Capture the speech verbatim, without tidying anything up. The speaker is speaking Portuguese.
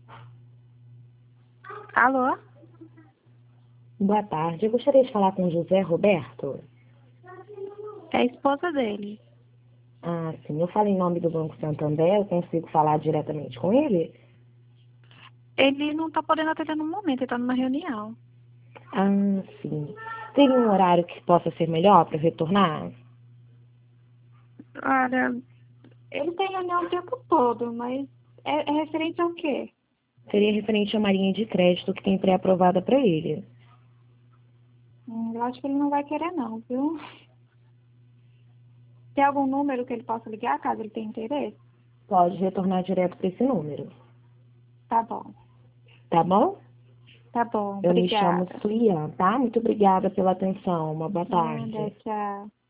Alô? Boa tarde, eu gostaria de falar com o José Roberto. É a esposa dele. Ah, sim, eu falo em nome do Banco Santander, eu consigo falar diretamente com ele? Ele não tá podendo atender no momento, ele tá numa reunião. Ah, sim. Tem um horário que possa ser melhor para retornar? Olha, ele tem reunião o tempo todo, mas é, é referente ao quê? Seria referente a uma linha de crédito que tem pré-aprovada para ele. Hum, eu acho que ele não vai querer não, viu? Tem algum número que ele possa ligar, caso ele tenha interesse? Pode retornar direto para esse número, Tá bom. tá bom? Tá bom, Eu me chamo obrigada. Sulian, tá? Muito obrigada pela atenção. Uma boa Nada, tarde. tchau.